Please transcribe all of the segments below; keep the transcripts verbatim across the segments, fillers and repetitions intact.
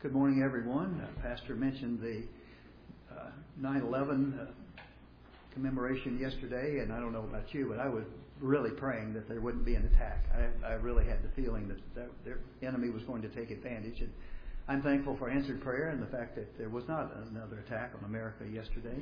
Good morning, everyone. Uh, Pastor mentioned the uh, nine eleven uh, commemoration yesterday, and I don't know about you, but I was really praying that there wouldn't be an attack. I, I really had the feeling that, that their enemy was going to take advantage, and I'm thankful for answered prayer and the fact that there was not another attack on America yesterday.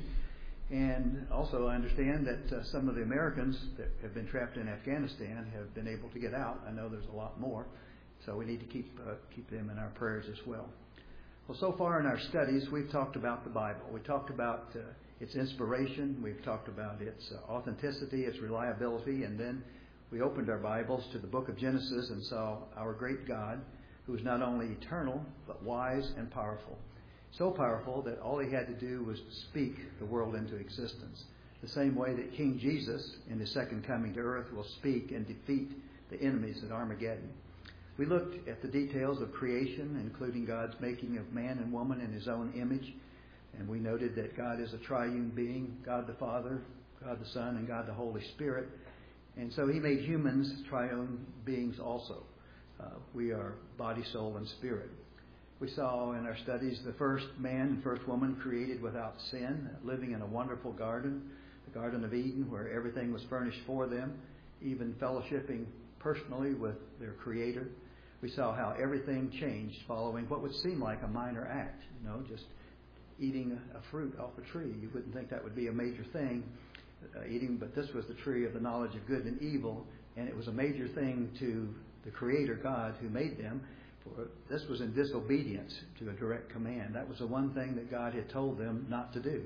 And also I understand that uh, some of the Americans that have been trapped in Afghanistan have been able to get out. I know there's a lot more, so we need to keep uh, keep them in our prayers as well. Well, so far in our studies, we've talked about the Bible. We talked about uh, its inspiration. We've talked about its uh, authenticity, its reliability, and then we opened our Bibles to the book of Genesis and saw our great God, who is not only eternal, but wise and powerful. So powerful that all he had to do was speak the world into existence. The same way that King Jesus, in his second coming to earth, will speak and defeat the enemies at Armageddon. We looked at the details of creation, including God's making of man and woman in his own image. And we noted that God is a triune being, God the Father, God the Son, and God the Holy Spirit. And so he made humans triune beings also. Uh, we are body, soul, and spirit. We saw in our studies the first man and first woman created without sin, living in a wonderful garden, the Garden of Eden, where everything was furnished for them, even fellowshipping personally with their Creator. We saw how everything changed following what would seem like a minor act, you know, just eating a fruit off a tree. You wouldn't think that would be a major thing, uh, eating, but this was the tree of the knowledge of good and evil, and it was a major thing to the Creator God who made them. For this was in disobedience to a direct command. That was the one thing that God had told them not to do.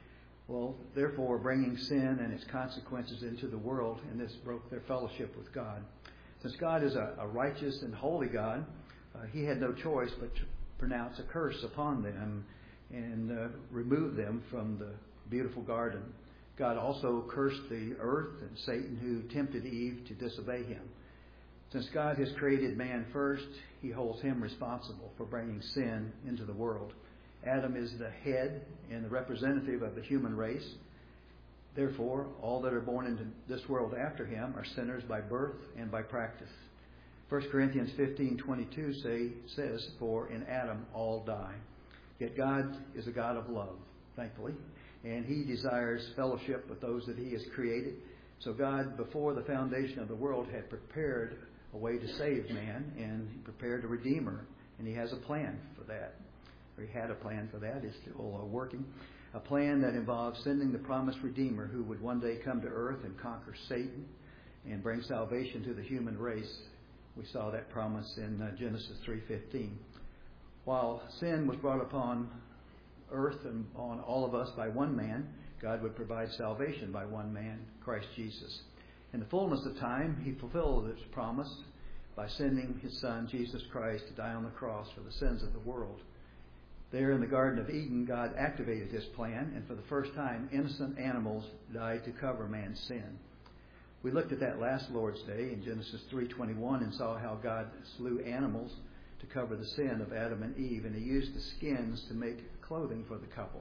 Well, therefore, bringing sin and its consequences into the world, and this broke their fellowship with God. Since God is a, a righteous and holy God, uh, he had no choice but to pronounce a curse upon them and uh, remove them from the beautiful garden. God also cursed the earth and Satan, who tempted Eve to disobey him. Since God has created man first, he holds him responsible for bringing sin into the world. Adam is the head and the representative of the human race. Therefore, all that are born into this world after him are sinners by birth and by practice. First Corinthians fifteen twenty-two say, says, "For in Adam all die." Yet God is a God of love, thankfully, and he desires fellowship with those that he has created. So God, before the foundation of the world, had prepared a way to save man, and he prepared a Redeemer, and he has a plan for that. Or he had a plan for that. It's still uh, working. A plan that involves sending the promised Redeemer who would one day come to earth and conquer Satan and bring salvation to the human race. We saw that promise in uh, Genesis three fifteen. While sin was brought upon earth and on all of us by one man, God would provide salvation by one man, Christ Jesus. In the fullness of time, he fulfilled his promise by sending his Son, Jesus Christ, to die on the cross for the sins of the world. There in the Garden of Eden, God activated his plan, and for the first time, innocent animals died to cover man's sin. We looked at that last Lord's Day in Genesis three twenty-one and saw how God slew animals to cover the sin of Adam and Eve, and he used the skins to make clothing for the couple.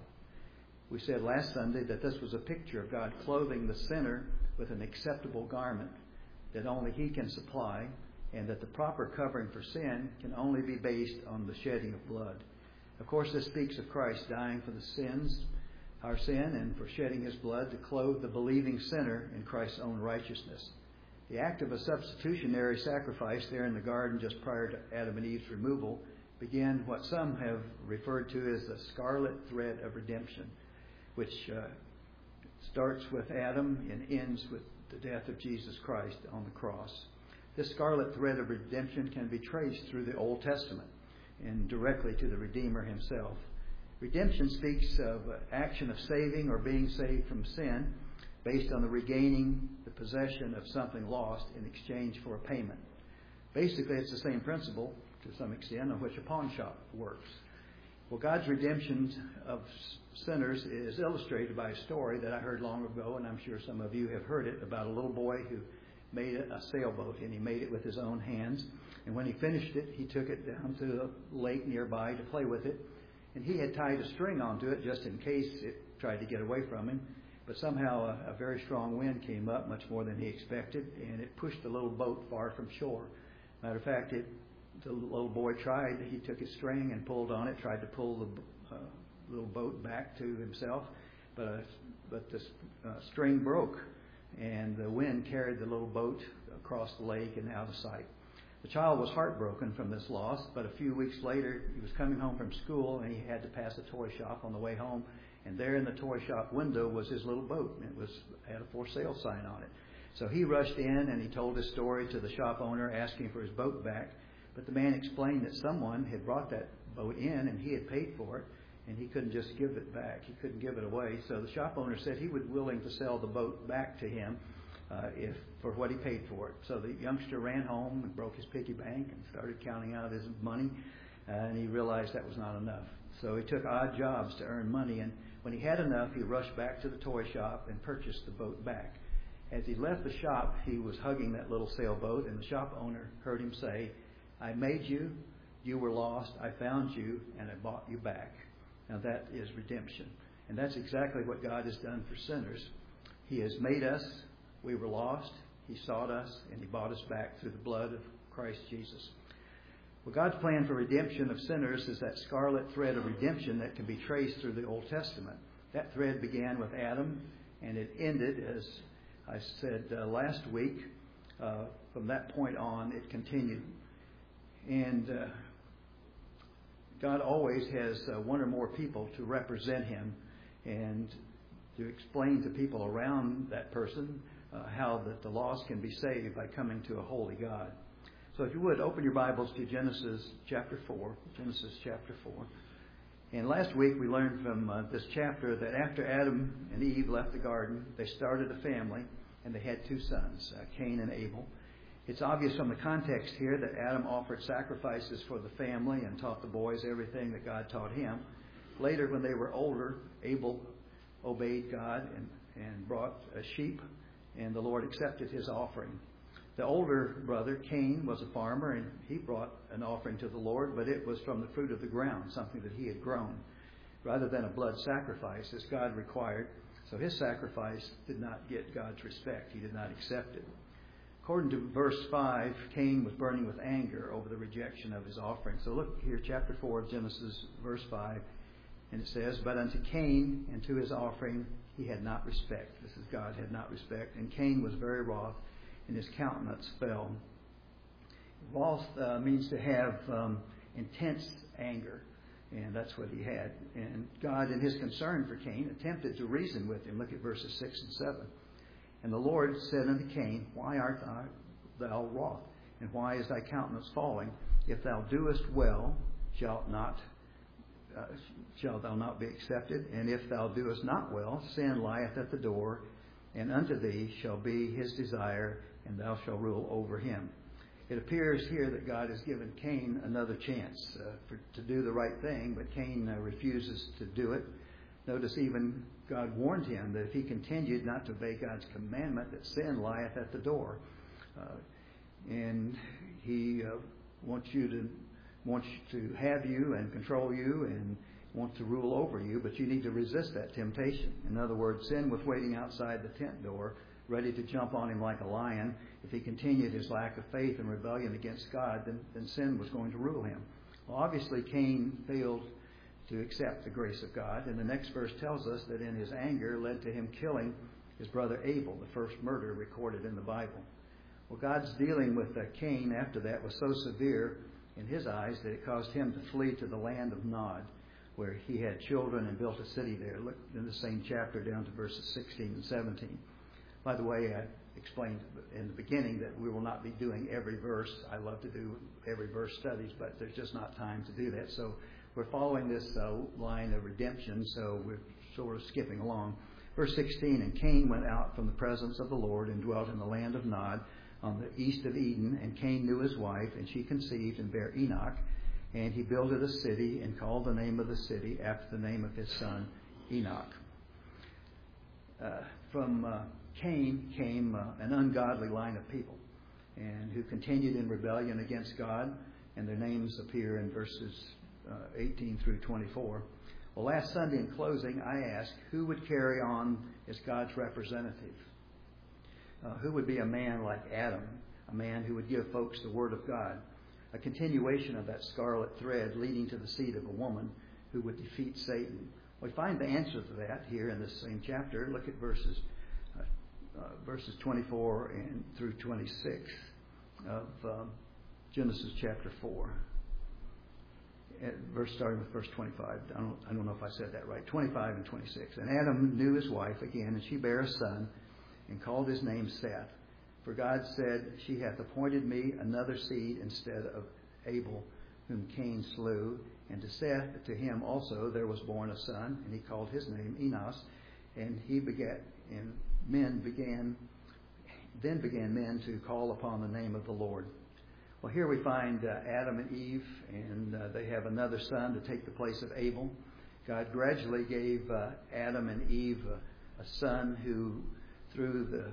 We said last Sunday that this was a picture of God clothing the sinner with an acceptable garment that only he can supply, and that the proper covering for sin can only be based on the shedding of blood. Of course, this speaks of Christ dying for the sins, our sin, and for shedding his blood to clothe the believing sinner in Christ's own righteousness. The act of a substitutionary sacrifice there in the garden just prior to Adam and Eve's removal began what some have referred to as the scarlet thread of redemption, which uh, starts with Adam and ends with the death of Jesus Christ on the cross. This scarlet thread of redemption can be traced through the Old Testament and directly to the Redeemer himself. Redemption speaks of action of saving or being saved from sin based on the regaining the possession of something lost in exchange for a payment. Basically, it's the same principle to some extent on which a pawn shop works. Well, God's redemption of sinners is illustrated by a story that I heard long ago, and I'm sure some of you have heard it, about a little boy who made a sailboat, and he made it with his own hands. And when he finished it, he took it down to the lake nearby to play with it. And he had tied a string onto it just in case it tried to get away from him. But somehow a, a very strong wind came up, much more than he expected, and it pushed the little boat far from shore. Matter of fact, it the little boy tried, he took his string and pulled on it, tried to pull the uh, little boat back to himself, but uh, but the uh, string broke, and the wind carried the little boat across the lake and out of sight. The child was heartbroken from this loss, but a few weeks later, he was coming home from school, and he had to pass a toy shop on the way home, and there in the toy shop window was his little boat. It was had a for sale sign on it. So he rushed in, and he told his story to the shop owner, asking for his boat back. But the man explained that someone had brought that boat in, and he had paid for it, and he couldn't just give it back. He couldn't give it away. So the shop owner said he was willing to sell the boat back to him uh, if for what he paid for it. So the youngster ran home and broke his piggy bank and started counting out his money, uh, and he realized that was not enough. So he took odd jobs to earn money, and when he had enough, he rushed back to the toy shop and purchased the boat back. As he left the shop, he was hugging that little sailboat, and the shop owner heard him say, "I made you, you were lost, I found you, and I bought you back." Now that is redemption. And that's exactly what God has done for sinners. He has made us, we were lost, He sought us, and He bought us back through the blood of Christ Jesus. Well, God's plan for redemption of sinners is that scarlet thread of redemption that can be traced through the Old Testament. That thread began with Adam, and it ended, as I said uh, last week, uh, from that point on, it continued. And uh, God always has uh, one or more people to represent Him and to explain to people around that person uh, how that the lost can be saved by coming to a holy God. So if you would, open your Bibles to Genesis chapter four. Genesis chapter four. And last week we learned from uh, this chapter that after Adam and Eve left the garden, they started a family, and they had two sons, uh, Cain and Abel. It's obvious from the context here that Adam offered sacrifices for the family and taught the boys everything that God taught him. Later, when they were older, Abel obeyed God and, and brought a sheep, and the Lord accepted his offering. The older brother, Cain, was a farmer, and he brought an offering to the Lord, but it was from the fruit of the ground, something that he had grown, rather than a blood sacrifice, as God required. So his sacrifice did not get God's respect. He did not accept it. According to verse five, Cain was burning with anger over the rejection of his offering. So look here, chapter four of Genesis, verse five, and it says, "But unto Cain and to his offering he had not respect." This is God had not respect. "And Cain was very wroth, and his countenance fell." Wrath uh, means to have um, intense anger, and that's what he had. And God, in his concern for Cain, attempted to reason with him. Look at verses six and seven. "And the Lord said unto Cain, Why art thou, thou wroth? And why is thy countenance falling? If thou doest well, shalt not uh, shalt thou not be accepted? And if thou doest not well, sin lieth at the door, and unto thee shall be his desire, and thou shalt rule over him." It appears here that God has given Cain another chance uh, for, to do the right thing, but Cain uh, refuses to do it. Notice even God warned him that if he continued not to obey God's commandment, that sin lieth at the door. Uh, and he uh, wants you to wants to have you and control you and wants to rule over you, but you need to resist that temptation. In other words, sin was waiting outside the tent door, ready to jump on him like a lion. If he continued his lack of faith and rebellion against God, then, then sin was going to rule him. Well, obviously, Cain failed to accept the grace of God, and the next verse tells us that in his anger led to him killing his brother Abel, the first murder recorded in the Bible. Well, God's dealing with uh, Cain after that was so severe in his eyes that it caused him to flee to the land of Nod, where he had children and built a city there. Look in the same chapter down to verses sixteen and seventeen. By the way, I explained in the beginning that we will not be doing every verse. I love to do every verse studies, but there's just not time to do that. So we're following this uh, line of redemption, so we're sort of skipping along. Verse sixteen, "And Cain went out from the presence of the Lord and dwelt in the land of Nod on the east of Eden. And Cain knew his wife, and she conceived and bare Enoch. And he builded a city and called the name of the city after the name of his son Enoch." Uh, from uh, Cain came uh, an ungodly line of people, and who continued in rebellion against God, and their names appear in verses uh, eighteen through twenty-four. Well, last Sunday in closing, I asked who would carry on as God's representative. Uh, who would be a man like Adam, a man who would give folks the Word of God? a continuation of that scarlet thread leading to the seed of a woman who would defeat Satan. We find the answer to that here in this same chapter. Look at verses uh, uh, verses twenty-four and through twenty-six of um, Genesis chapter four. At verse starting with verse twenty-five. I don't, I don't know if I said that right. twenty-five and twenty-six. And Adam knew his wife again, and she bare a son, and called his name Seth. For God said, She hath appointed me another seed instead of Abel, whom Cain slew. And to Seth, to him also there was born a son, and he called his name Enos. And he begat, and men began, then began men to call upon the name of the Lord. Well, here we find uh, Adam and Eve, and uh, they have another son to take the place of Abel. God gradually gave uh, Adam and Eve a, a son who, through the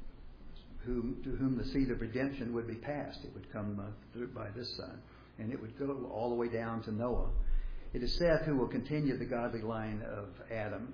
whom to whom the seed of redemption would be passed. It would come uh, through by this son, and it would go all the way down to Noah. It is Seth who will continue the godly line of Adam,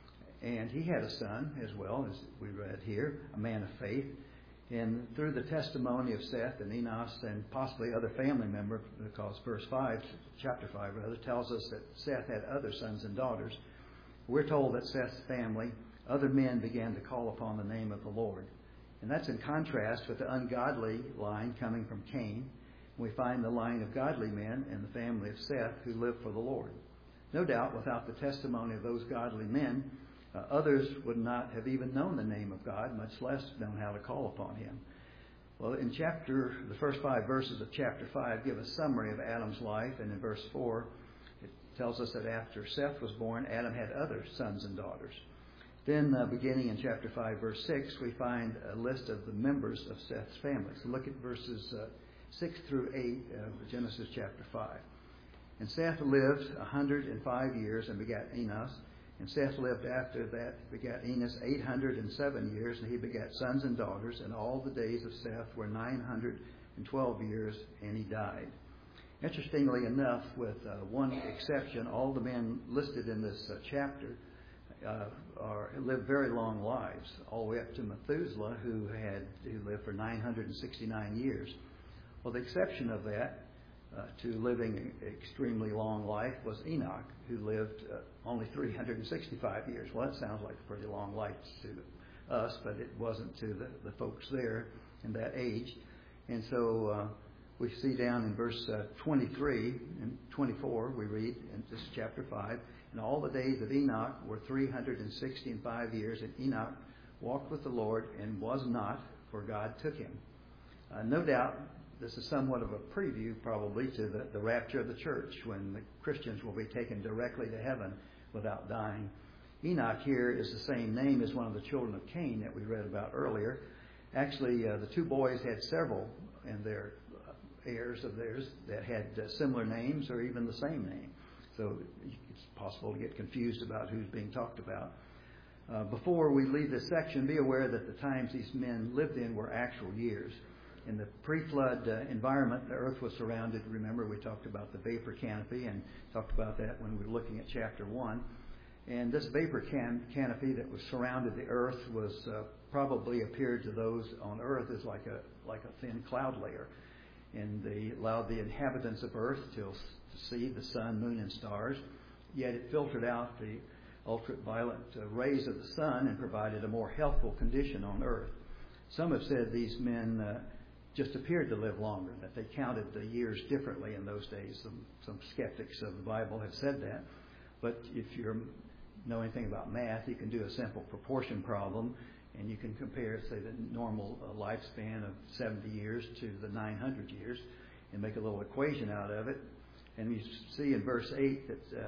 and he had a son as well, as we read here, a man of faith. And through the testimony of Seth and Enos and possibly other family members, because verse five, chapter five rather, tells us that Seth had other sons and daughters, we're told that Seth's family, other men began to call upon the name of the Lord. And that's in contrast with the ungodly line coming from Cain. We find the line of godly men in the family of Seth who lived for the Lord. No doubt, without the testimony of those godly men, Uh, others would not have even known the name of God, much less known how to call upon Him. Well, in chapter, the first five verses of chapter five give a summary of Adam's life, and in verse four, it tells us that after Seth was born, Adam had other sons and daughters. Then, uh, beginning in chapter five, verse six, we find a list of the members of Seth's family. So look at verses uh, six through eight of Genesis chapter five. And Seth lived a hundred and five years and begat Enos. And Seth lived after that, begat Enos eight hundred and seven years, and he begat sons and daughters. And all the days of Seth were nine hundred and twelve years, and he died. Interestingly enough, with uh, one exception, all the men listed in this uh, chapter uh, are lived very long lives, all the way up to Methuselah, who had who lived for nine hundred and sixty-nine years. Well, the exception of that Uh, to living an extremely long life was Enoch, who lived uh, only three hundred sixty-five years. Well, that sounds like a pretty long life to us, but it wasn't to the, the folks there in that age. And so uh, we see down in verse uh, twenty-three and twenty-four, we read in this chapter five, and all the days of Enoch were three hundred sixty-five years, and Enoch walked with the Lord and was not, for God took him. Uh, no doubt, this is somewhat of a preview, probably, to the, the rapture of the church, when the Christians will be taken directly to heaven without dying. Enoch here is the same name as one of the children of Cain that we read about earlier. Actually, uh, the two boys had several in their uh, heirs of theirs that had uh, similar names or even the same name. So it's possible to get confused about who's being talked about. Uh, before we leave this section, be aware that the times these men lived in were actual years. In the pre-flood uh, environment, the earth was surrounded. Remember, we talked about the vapor canopy and talked about that when we were looking at chapter one. And this vapor can- canopy that was surrounded the earth was uh, probably appeared to those on earth as like a like a thin cloud layer. And they allowed the inhabitants of earth to, to see the sun, moon, and stars. Yet it filtered out the ultraviolet uh, rays of the sun and provided a more healthful condition on earth. Some have said these men Uh, just appeared to live longer, that they counted the years differently in those days. Some, some skeptics of the Bible have said that. But if you know anything about math, you can do a simple proportion problem, and you can compare, say, the normal uh, lifespan of seventy years to the nine hundred years and make a little equation out of it. And you see in verse eight that uh,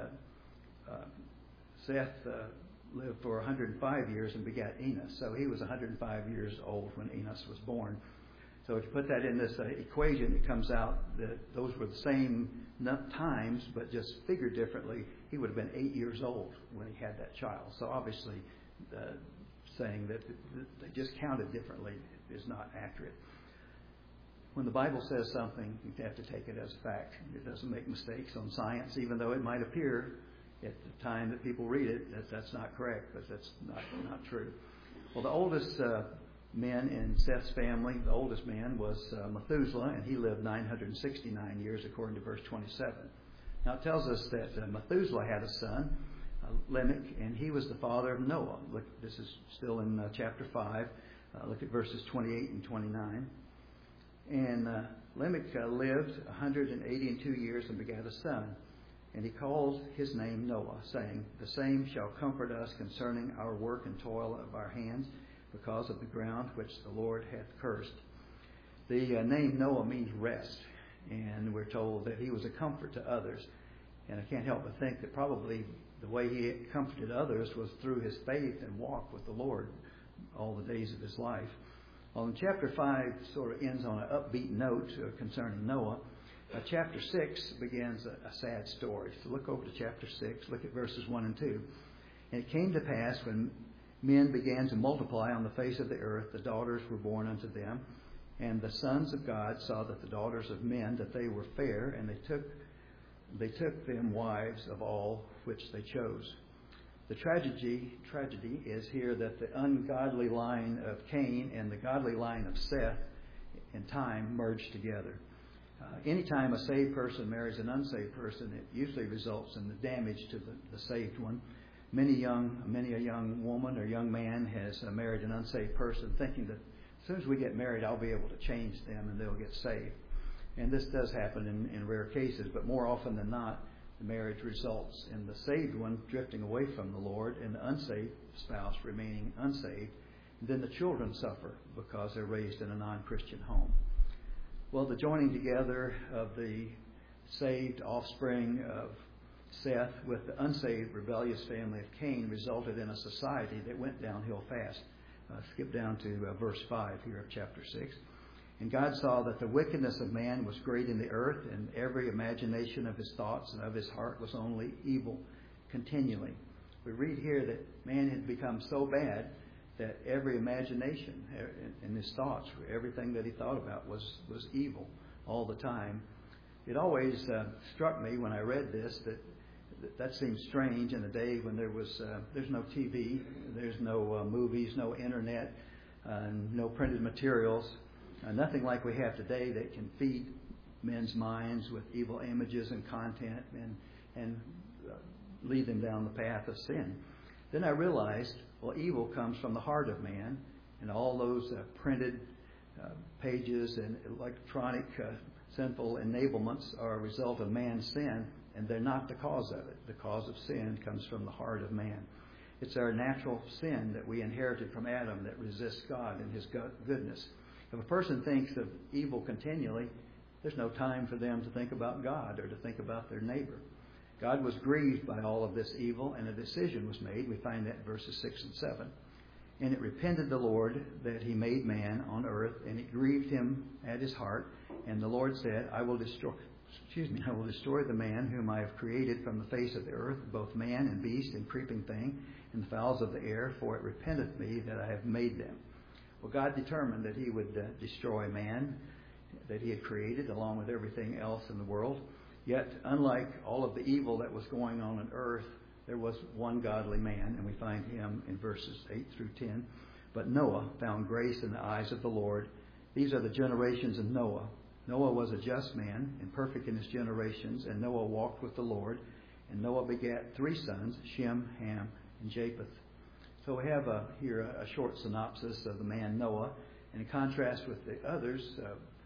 uh, Seth uh, lived for one hundred five years and begat Enos. So he was one hundred five years old when Enos was born. So if you put that in this uh, equation, it comes out that those were the same times, but just figured differently. He would have been eight years old when he had that child. So obviously, uh, saying that they just counted differently is not accurate. When the Bible says something, you have to take it as fact. It doesn't make mistakes on science, even though it might appear at the time that people read it that that's not correct, but that's not, not true. Well, the oldest uh, men in Seth's family. The oldest man was uh, Methuselah, and he lived nine hundred sixty-nine years, according to verse twenty-seven. Now it tells us that uh, Methuselah had a son, uh, Lamech, and he was the father of Noah. Look, this is still in uh, chapter five. Uh, look at verses twenty-eight and twenty-nine. And uh, Lamech uh, lived one hundred eighty-two years and begat a son. And he called his name Noah, saying, The same shall comfort us concerning our work and toil of our hands, because of the ground which the Lord hath cursed. The uh, name Noah means rest, and we're told that he was a comfort to others. And I can't help but think that probably the way he comforted others was through his faith and walk with the Lord all the days of his life. Well, in chapter five sort of ends on an upbeat note uh, concerning Noah. Uh, chapter six begins a, a sad story. So look over to chapter six. Look at verses one and two. And it came to pass when men began to multiply on the face of the earth, the daughters were born unto them. And the sons of God saw that the daughters of men, that they were fair, and they took they took them wives of all which they chose. The tragedy tragedy is here that the ungodly line of Cain and the godly line of Seth in time merged together. Uh, anytime a saved person marries an unsaved person, it usually results in the damage to the, the saved one. Many young, many a young woman or young man has uh, married an unsaved person, thinking that as soon as we get married, I'll be able to change them and they'll get saved. And this does happen in, in rare cases, but more often than not, the marriage results in the saved one drifting away from the Lord and the unsaved spouse remaining unsaved. And then the children suffer because they're raised in a non-Christian home. Well, the joining together of the saved offspring of Seth with the unsaved rebellious family of Cain resulted in a society that went downhill fast. Uh, skip down to uh, verse five here of chapter six. And God saw that the wickedness of man was great in the earth, and every imagination of his thoughts and of his heart was only evil continually. We read here that man had become so bad that every imagination and his thoughts, everything that he thought about was, was evil all the time. It always uh, struck me when I read this that that, that seemed strange in a day when there was uh, there's no T V, there's no uh, movies, no internet, uh, no printed materials, uh, nothing like we have today that can feed men's minds with evil images and content and and uh, lead them down the path of sin. Then I realized, well, evil comes from the heart of man, and all those uh, printed uh, pages and electronic uh, sinful enablements are a result of man's sin, and they're not the cause of it. The cause of sin comes from the heart of man. It's our natural sin that we inherited from Adam that resists God and his goodness. If a person thinks of evil continually, there's no time for them to think about God or to think about their neighbor. God was grieved by all of this evil, and a decision was made. We find that in verses six and seven. And it repented the Lord that he made man on earth, and it grieved him at his heart. And the Lord said, I will destroy, excuse me, I will destroy the man whom I have created from the face of the earth, both man and beast and creeping thing, and the fowls of the air, for it repenteth me that I have made them. Well, God determined that he would uh, destroy man that he had created, along with everything else in the world. Yet, unlike all of the evil that was going on on earth, there was one godly man, and we find him in verses eight through ten. But Noah found grace in the eyes of the Lord. These are the generations of Noah. Noah was a just man and perfect in his generations, and Noah walked with the Lord. And Noah begat three sons, Shem, Ham, and Japheth. So we have uh, here a, a short synopsis of the man Noah. And in contrast with the others, uh,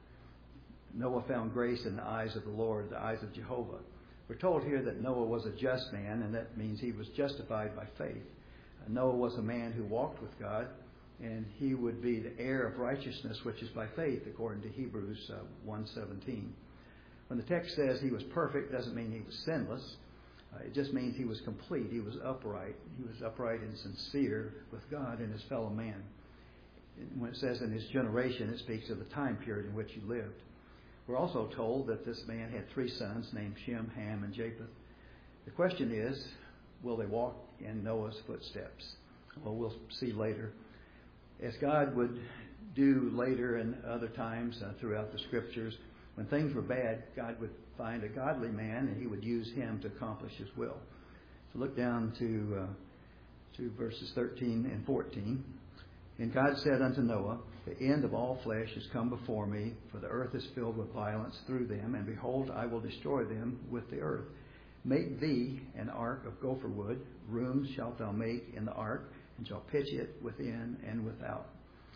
Noah found grace in the eyes of the Lord, the eyes of Jehovah. We're told here that Noah was a just man, and that means he was justified by faith. Uh, Noah was a man who walked with God, and he would be the heir of righteousness, which is by faith, according to Hebrews uh, one seventeen. When the text says he was perfect, it doesn't mean he was sinless. Uh, it just means he was complete. He was upright. He was upright and sincere with God and his fellow man. And when it says in his generation, it speaks of the time period in which he lived. We're also told that this man had three sons named Shem, Ham, and Japheth. The question is, will they walk in Noah's footsteps? Well, we'll see later. As God would do later and other times uh, throughout the Scriptures, when things were bad, God would find a godly man, and he would use him to accomplish his will. So look down to, uh, to verses thirteen and fourteen. And God said unto Noah, the end of all flesh is come before me, for the earth is filled with violence through them, and behold, I will destroy them with the earth. Make thee an ark of gopher wood, rooms shalt thou make in the ark, and shall pitch it within and without.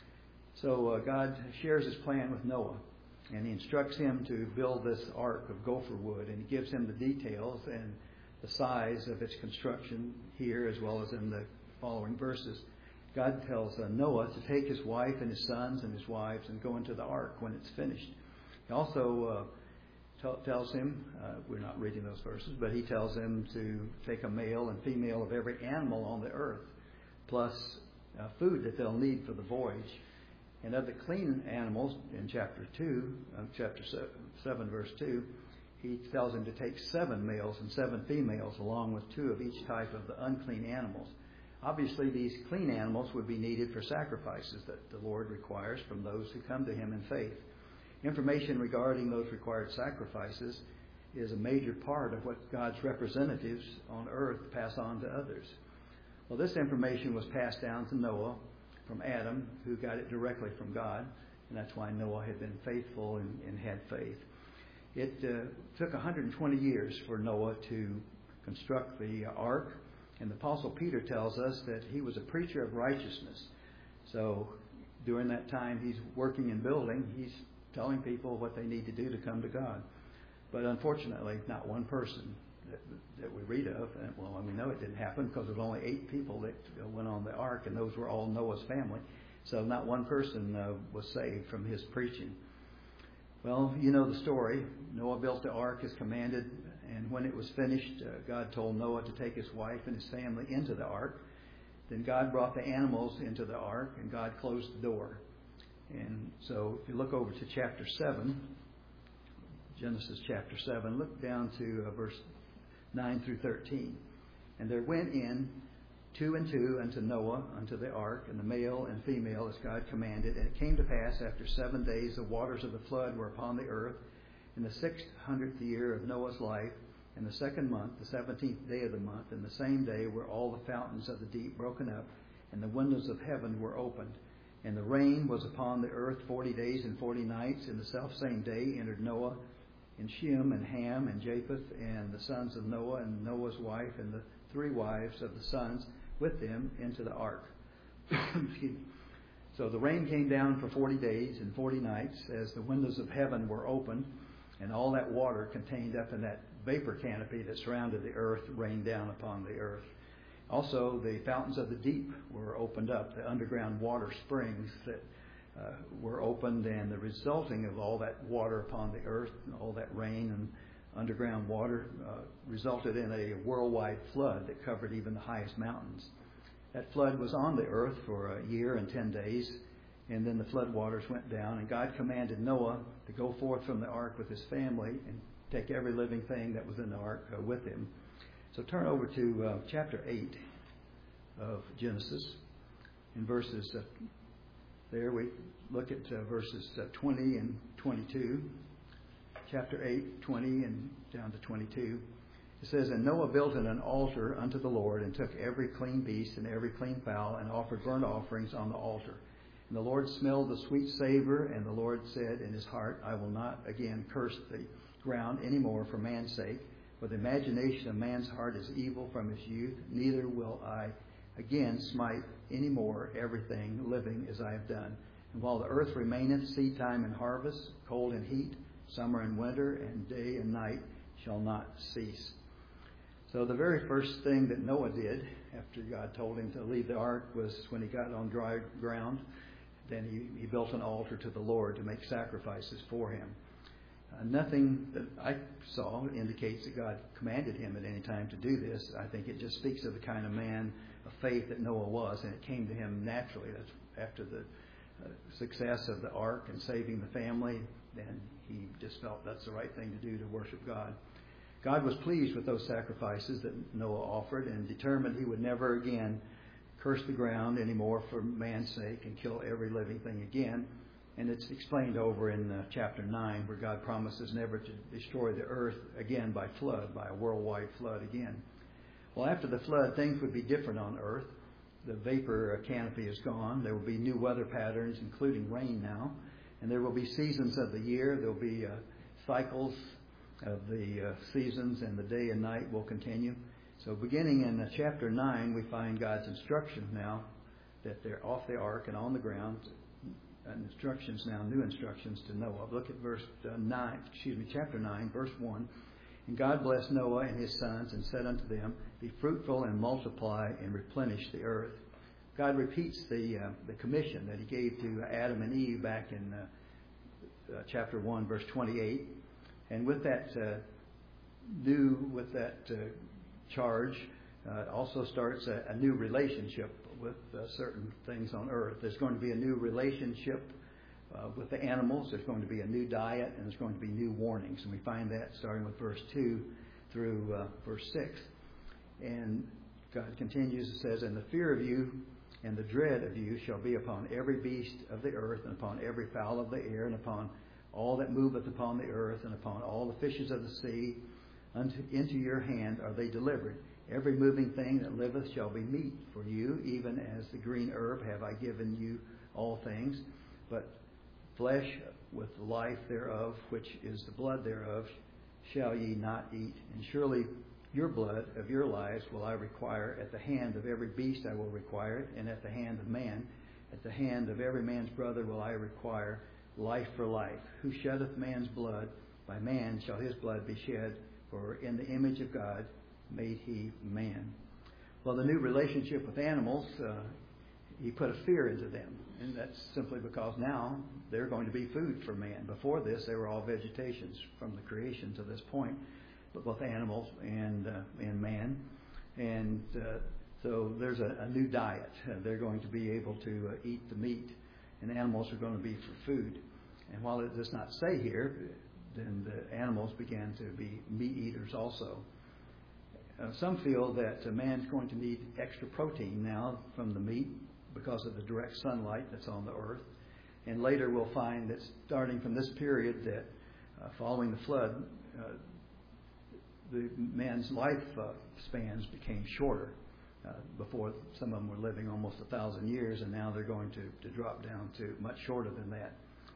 So uh, God shares his plan with Noah, and he instructs him to build this ark of gopher wood, and he gives him the details and the size of its construction here as well as in the following verses. God tells uh, Noah to take his wife and his sons and his wives and go into the ark when it's finished. He also uh, t- tells him, uh, we're not reading those verses, but he tells him to take a male and female of every animal on the earth, plus uh, food that they'll need for the voyage. And of the clean animals, in chapter two, uh, chapter seven, verse two, he tells him to take seven males and seven females, along with two of each type of the unclean animals. Obviously, these clean animals would be needed for sacrifices that the Lord requires from those who come to him in faith. Information regarding those required sacrifices is a major part of what God's representatives on earth pass on to others. Well, this information was passed down to Noah from Adam, who got it directly from God, and that's why Noah had been faithful and, and had faith. It uh, took one hundred twenty years for Noah to construct the ark. And the Apostle Peter tells us that he was a preacher of righteousness. So during that time he's working and building, he's telling people what they need to do to come to God. But unfortunately, not one person that, that we read of, and well, we know it didn't happen because there was only eight people that went on the ark, and those were all Noah's family. So not one person uh, was saved from his preaching. Well, you know the story. Noah built the ark as commanded. And when it was finished, uh, God told Noah to take his wife and his family into the ark. Then God brought the animals into the ark, and God closed the door. And so if you look over to chapter seven, Genesis chapter seven, look down to uh, verse nine through thirteen. And there went in two and two unto Noah unto the ark, and the male and female as God commanded. And it came to pass after seven days the waters of the flood were upon the earth, in the six hundredth year of Noah's life, in the second month, the seventeenth day of the month, in the same day were all the fountains of the deep broken up, and the windows of heaven were opened. And the rain was upon the earth forty days and forty nights. In the selfsame day entered Noah, and Shem, and Ham, and Japheth, and the sons of Noah, and Noah's wife, and the three wives of the sons with them into the ark. Excuse me. So the rain came down for forty days and forty nights, as the windows of heaven were opened, and all that water contained up in that vapor canopy that surrounded the earth rained down upon the earth. Also, the fountains of the deep were opened up, the underground water springs that uh, were opened, and the resulting of all that water upon the earth, all that rain and underground water, uh, resulted in a worldwide flood that covered even the highest mountains. That flood was on the earth for a year and ten days. And then the flood waters went down, and God commanded Noah to go forth from the ark with his family and take every living thing that was in the ark uh, with him. So turn over to uh, chapter eight of Genesis. In verses, uh, there we look at uh, verses uh, twenty and twenty-two. Chapter eight, twenty and down to twenty-two. It says, And Noah built an altar unto the Lord, and took every clean beast and every clean fowl, and offered burnt offerings on the altar. And the Lord smelled the sweet savor, and the Lord said in his heart, I will not again curse the ground any more for man's sake, for the imagination of man's heart is evil from his youth, neither will I again smite any more everything living as I have done. And while the earth remaineth, seed time and harvest, cold and heat, summer and winter, and day and night shall not cease. So the very first thing that Noah did after God told him to leave the ark was when he got on dry ground. Then he, he built an altar to the Lord to make sacrifices for him. Uh, nothing that I saw indicates that God commanded him at any time to do this. I think it just speaks of the kind of man of faith that Noah was, and it came to him naturally. That's after the uh, success of the ark and saving the family, then he just felt that's the right thing to do to worship God. God was pleased with those sacrifices that Noah offered and determined he would never again curse the ground anymore for man's sake and kill every living thing again. And it's explained over in uh, chapter nine, where God promises never to destroy the earth again by flood, by a worldwide flood again. Well, after the flood, things would be different on earth. the vapor canopy is gone. There will be new weather patterns, including rain now. And there will be seasons of the year. There will be uh, cycles of the uh, seasons, and the day and night will continue. So beginning in uh, chapter nine, we find God's instructions now that they're off the ark and on the ground. And instructions now, new instructions to Noah. Look at verse uh, nine, excuse me, chapter nine, verse one. And God blessed Noah and his sons and said unto them, Be fruitful and multiply and replenish the earth. God repeats the uh, the commission that He gave to Adam and Eve back in uh, uh, chapter one, verse twenty-eight. And with that uh, new, with that uh, charge, uh, also starts a, a new relationship with uh, certain things on earth. There's going to be a new relationship uh, with the animals. There's going to be a new diet, and there's going to be new warnings. And we find that starting with verse two through uh, verse six. And God continues, it says, And the fear of you and the dread of you shall be upon every beast of the earth, and upon every fowl of the air, and upon all that moveth upon the earth, and upon all the fishes of the sea. Unto, into your hand are they delivered. Every moving thing that liveth shall be meat for you, even as the green herb have I given you all things. But flesh with the life thereof, which is the blood thereof, shall ye not eat. And surely your blood of your lives will I require. At the hand of every beast I will require it, and at the hand of man, at the hand of every man's brother will I require life for life. Who sheddeth man's blood, by man shall his blood be shed, for in the image of God made he man. Well, the new relationship with animals, uh, He put a fear into them. And that's simply because now they're going to be food for man. Before this, they were all vegetations from the creation to this point, but both animals and uh, and man. And uh, so there's a, a new diet. Uh, they're going to be able to uh, eat the meat, and animals are going to be for food. And while it does not say here, then the animals began to be meat eaters also. Uh, some feel that a man's going to need extra protein now from the meat because of the direct sunlight that's on the earth. And later we'll find that starting from this period that uh, following the flood, uh, the man's life uh, spans became shorter. Uh, before, some of them were living almost a thousand years, and now they're going to, to drop down to much shorter than that.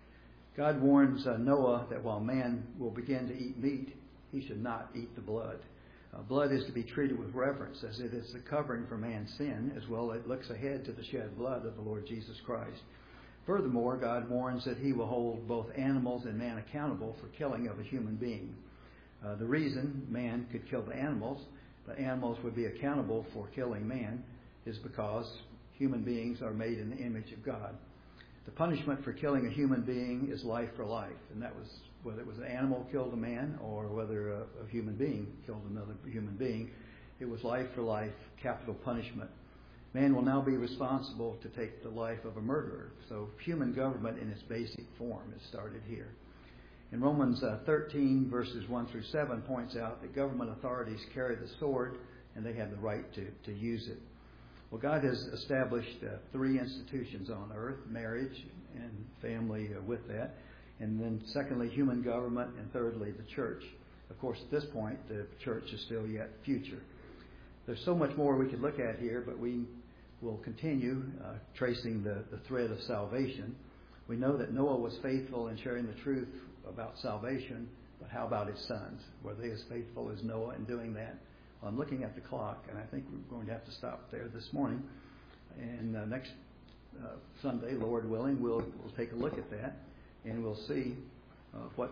God warns uh, Noah that while man will begin to eat meat, he should not eat the blood. Uh, blood is to be treated with reverence, as it is the covering for man's sin, as well as it looks ahead to the shed blood of the Lord Jesus Christ. Furthermore, God warns that He will hold both animals and man accountable for killing of a human being. Uh, the reason man could kill the animals, but animals would be accountable for killing man, is because human beings are made in the image of God. The punishment for killing a human being is life for life, and that was whether it was an animal killed a man or whether a, a human being killed another human being. It was life for life, capital punishment. Man will now be responsible to take the life of a murderer. So human government in its basic form is started here. In Romans uh, thirteen, verses one through seven, points out that government authorities carry the sword and they have the right to, to use it. Well, God has established uh, three institutions on earth, marriage and family uh, with that. And then secondly, human government, and thirdly, the church. Of course, at this point, the church is still yet future. There's so much more we could look at here, but we will continue uh, tracing the, the thread of salvation. We know that Noah was faithful in sharing the truth about salvation, but how about his sons? Were they as faithful as Noah in doing that? Well, I'm looking at the clock, and I think we're going to have to stop there this morning. And uh, next uh, Sunday, Lord willing, we'll, we'll take a look at that. And we'll see uh, what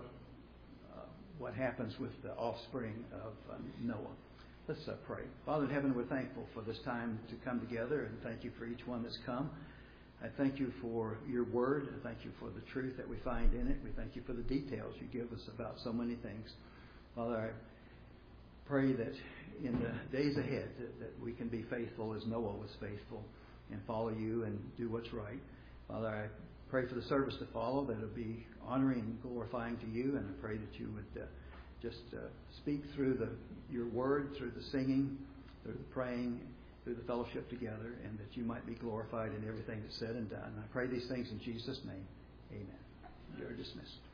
uh, what happens with the offspring of uh, Noah. Let's uh, pray. Father in heaven, we're thankful for this time to come together, and thank you for each one that's come. I thank you for your word. I thank you for the truth that we find in it. We thank you for the details you give us about so many things. Father, I pray that in the days ahead that, that we can be faithful as Noah was faithful and follow you and do what's right. Father, I pray for the service to follow, that it'll be honoring and glorifying to you, and I pray that you would uh, just uh, speak through the your word, through the singing, through the praying, through the fellowship together, and that you might be glorified in everything that's said and done. And I pray these things in Jesus' name. Amen. You're dismissed.